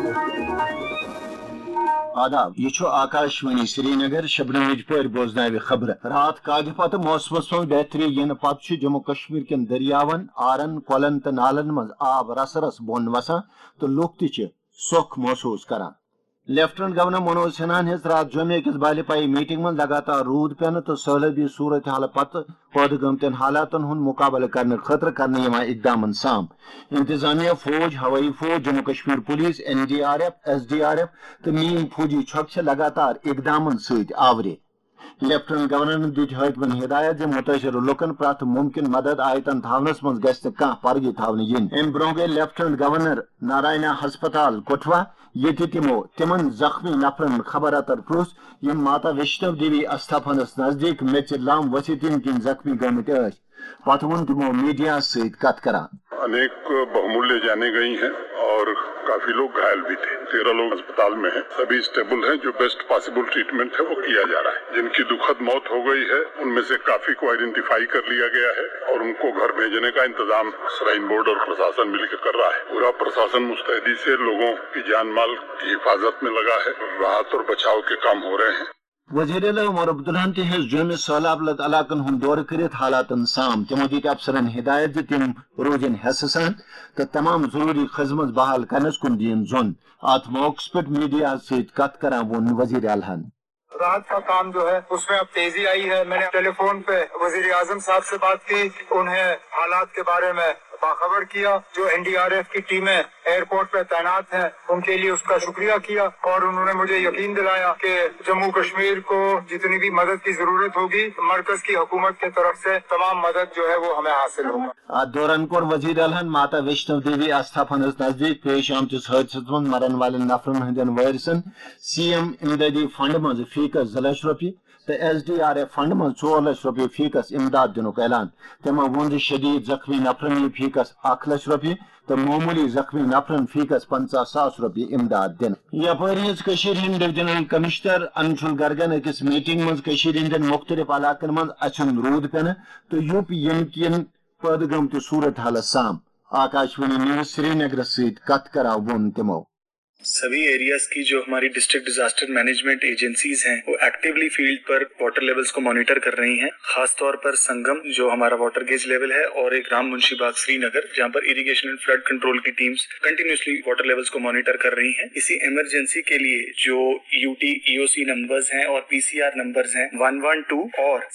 आदाब यह आकाशवाणी श्रीनगर शबनम पर बोजन खबर रात काद पत मौसमस मज बेहतरी इन पत जम्मू कश्मीर कन दरियावन आरन कोलन तो नालन मज आब रस रस बोन वसान तो लुक त सोख महसूस करान। लेफ्टिनेंट गवर्नर मनोज सिन्हा हज रात जम्मू किस बालिपाई मीटिंग में लगातार रूद पेन तो सैलबी सूरत हाल पत पैद गमतन हालातन हुंद मुकाबल करने खतर करने इकदाम साम इंतजामिया फौज हवाई फौज Jammu Kashmir police NDRF SDRF तो नीम फौजी छक लगातार इकदाम आवरे। लेफ्टिनेंट गवर्नर ने दित हकमन हिदायत मुतासर लुकन प्रत मुमकिन मदद आयतन थावनस मज गि परगी थावन इन अम ब्रो गई लेफ्टिनेंट गवर्नर नारायणा हस्पताल कुठवा ये तिमो तिमन जख्मी नफरन खबर अतर प्रुस यम माता वैष्णव देवी अस्थापनस नजदीक मेचर लाम वसीतिन किन जख्मी गमित पत वोन तिमो मीडिया सहित कत करान। अनेक बहुमूल्य जाने गई हैं और काफी लोग घायल भी थे। 13 लोग अस्पताल में हैं, सभी स्टेबल हैं। जो बेस्ट पॉसिबल ट्रीटमेंट है वो किया जा रहा है। जिनकी दुखद मौत हो गई है उनमें से काफी को आइडेंटिफाई कर लिया गया है और उनको घर भेजने का इंतजाम श्राइन बोर्ड और प्रशासन मिलकर कर रहा है। पूरा प्रशासन मुस्तैदी से लोगों की जान माल की हिफाजत में लगा है। राहत और बचाव के काम हो रहे हैं। वज़ीर आला उमर अब्दुल्लाहन तह जम्मू सैलाब लद इलाकन हुंद दौर करित हालातन साम तमो दित अफसरन हिदायत तिम रोजन हेस सान तो तमाम जरूरी खदमत बहाल करनस कुन दीन जोन। अत मौके पर मीडिया सहित कत करान वोन वज़ीर आला राहत का काम जो है उसमें अब तेजी आई है। मैंने टेलीफोन पे वजीर आजम साहब से बात की, उन्हें हालात के बारे में बाखबर किया। जो NDRF की टीमें एयरपोर्ट पे तैनात हैं उनके लिए उसका शुक्रिया किया और उन्होंने मुझे यकीन दिलाया कि जम्मू कश्मीर को जितनी भी मदद की जरूरत होगी मरकज की हुकूमत की तरफ से तमाम मदद जो है वो हमें हासिल होगा। दौरान कोर वजीर आलहन माता वैष्णव देवी आस्थापनस नजदीक पेश आमतिस हादसस मज मरन वाले नफरन हंदन वारिसन CM इमदादी फंड मज फीकस 2 लाख रुपये तो SDRF फंड मज 4 लाख रुपये फीकस इमदाद दिनुक ऐलान। तमो वोन शदीद जख्मी नफरन फीकस 1 लाख रुपये तो मामूली जख्मी नफरन फीकस 50,000 रुपये इमदाद दिन। यपर हिंद डिविजनल कमिश्नर अंशुल गर्गन अकिस मीटिंग मज मुख्तलिफ इलाकन मज अचन रूद पेन तो यम पैद गमत सूरत हाल साम। आकाशवाणी न्यूज श्रीनगर सहित कत करा वोन तिमो सभी एरियाज की जो हमारी डिस्ट्रिक्ट डिजास्टर मैनेजमेंट एजेंसीज हैं वो एक्टिवली फील्ड पर वाटर लेवल्स को मॉनिटर कर रही हैं। खास तौर पर संगम जो हमारा वाटर गेज लेवल है और एक राम मुंशी बाग श्रीनगर जहां पर इरिगेशन एंड फ्लड कंट्रोल की टीम्स कंटिन्यूसली वाटर लेवल्स को मॉनिटर कर रही हैं। इसी इमरजेंसी के लिए जो UT EOC नंबर्स हैं और PCR नंबर्स हैं 112 और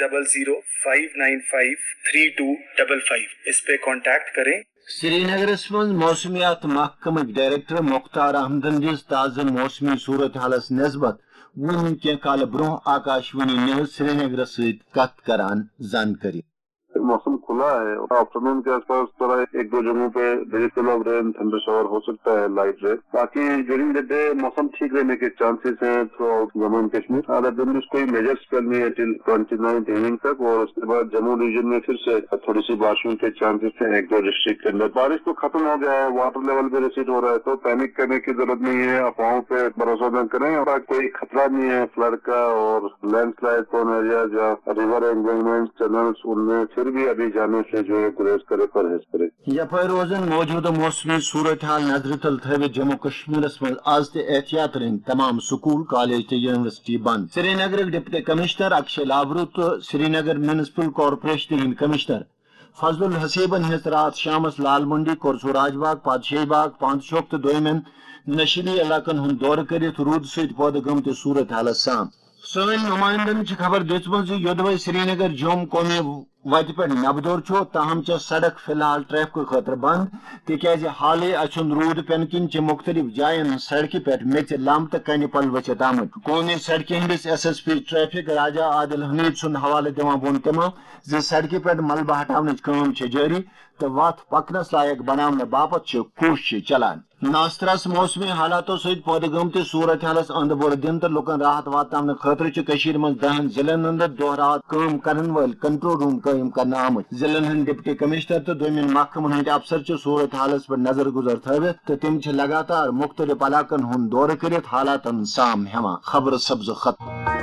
600-595-3255 इस पे कॉन्टैक्ट करें। श्रीनगर मज मौसमियात महकम डायरेक्टर मुख्तार अहमदन दिस ताज़ा मौसमी सूरत हालस नस्बत वोन के काल ब्रो आकाशवाणी न्यूज श्रीनगर सहित कत करान जानकारी। मौसम खुला है। आफ्टरनून के आसपास थोड़ा 1-2 जगहों पे vegetable of rain thunder shower हो सकता है, लाइट रेन। बाकी ड्यूरिंग द डे मौसम ठीक रहने के चांसेस हैं throughout Jammu and Kashmir. Other than कोई मेजर स्पेल नहीं है टिल 29 इवनिंग तक और उसके बाद जम्मू रीजन में फिर से थोड़ी सी बारिशों के चांसेस हैं 1-2 डिस्ट्रिक्ट के अंदर। बारिश तो खत्म हो गया है, वाटर लेवल भी रिसीड हो रहा है तो पैनिक करने की जरूरत नहीं है। अफवाहों पे भरोसा न करें और कोई खतरा नहीं है फ्लड का और लैंडस्लाइड कौन एरिया जहाँ रिवर एंगलमेंट चैनल्स उनमें फिर भी अभी जाने से जो है गुरेज करे परहेज करे। यपर रोजन मौजूदा मौसमी सूरत हाल नजर तल थवित जम्मू कश्मीर मज आज एहतियात रन तमाम स्कूल कॉलेज तो यूनिवर्सिटी बंद। श्रीनगर डिप्टी कमिश्नर अक्षय लावरू तो Srinagar municipal corporation commissioner Fazlul हसीबन हज रात शाम लाल मंडी कोरसू राजबाग पादशाही बाग पांचशोक तो दोयमन नशीली इलाकन हुंद दौर करित रूद सहित पैद गमत सूरत हाल साम। सन नुमाइंदन खबर दिम योदवे श्रीनगर जोम कौमी वत पे नबदोर ताहम सड़क फिलहाल ट्रैफिक खतर बंद तिज हाल अचुन रूद पेन किन मुख्तलिफ जायन सड़क पे मेच लम तो कन पल वचित आमत। कौमी सड़क हंदिस SSP ट्रैफिक राजा आदिल हमीद सुन हवाले दिवान वोन तमो सड़क पे मलबा हटावन काम जारी तो वत पकनस लायक बनाने बापत कोशिश चलान। नास्तरस मौसमी हालातों सहित पैद गमत सूरत हालस अंद बोर दिन तो लुकन राहत वातावन खतर मज 10 जिलन अंदर दो रात काम करन वाल कंट्रोल रूम कायम करना आमत। जिलन हंद डिप्टी कमिश्नर तो दोमिन महकमन हंद अफसर सूरत हालस पर नजर गुजर थवित तो तिम लगातार मुख्तलिफ इलाकन हुंद दौर करित हालातन साम हेमा। खबर सब्ज खत।